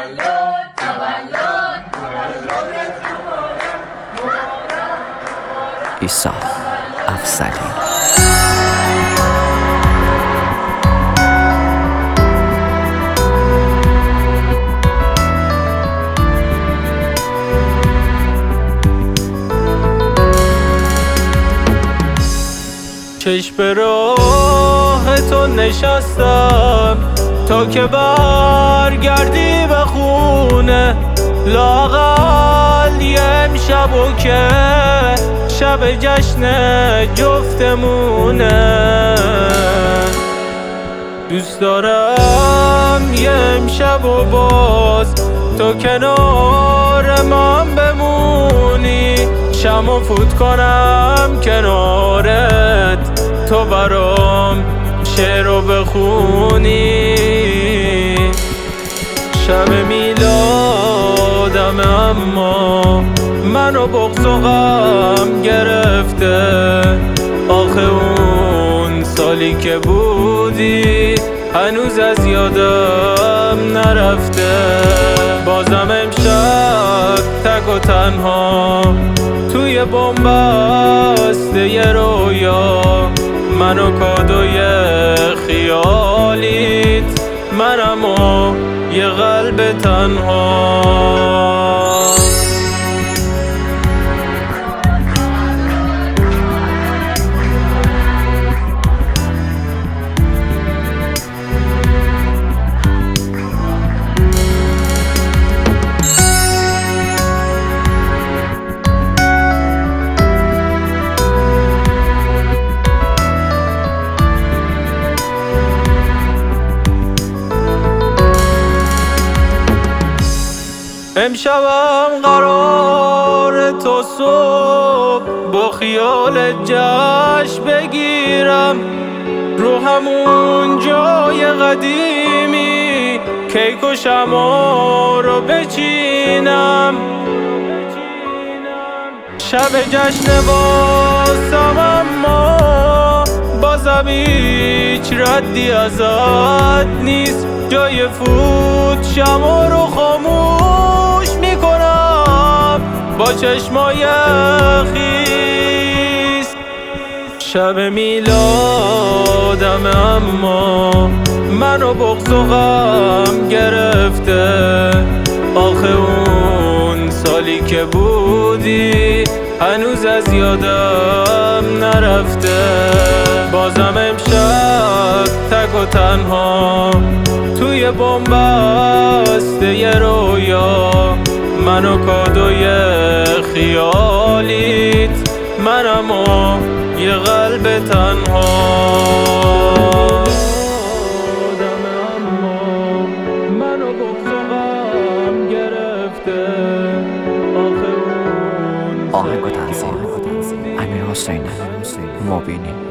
عیسی افضلی. چشم به راه تو نشستم تا که برگردی به خونه، لااقل یه امشبو که شب جشن جفتمونه. دوست دارم یه امشبو باز تو کنار من بمونی، شمو فوت کنم کنارت، تو برام شعرو بخونی. شب میلادم اما منو بغض و غم گرفته، آخه اون سالی که بودی هنوز از یادم نرفته. بازم امشب تک و تنها توی بن‌بسته یه رویا، منو کادوی خیالیت، منم و یه قلب تنها. امشبم قرار تو صبح با خیال جشن بگیرم، رو همون جای قدیمی کیک و شمع رو بچینم. شب جشن واسم اما بازم هیچ ردی ازت نیست، جای فوت شمع رو خاموش میکنم با چشمای خیس. شب میلادم اما منو بغض و غم گرفته، آخه اون سالی که بودی هنوز از یادم نرفته. بازم امشب تک و تنها توی بن‌بسته یه رویا، منو کادوی خیالیت، منم و یه قلب تنها. منو بغض و غم گرفته، آخه اون آهنگ و تنظیم امیر حسین مبینی.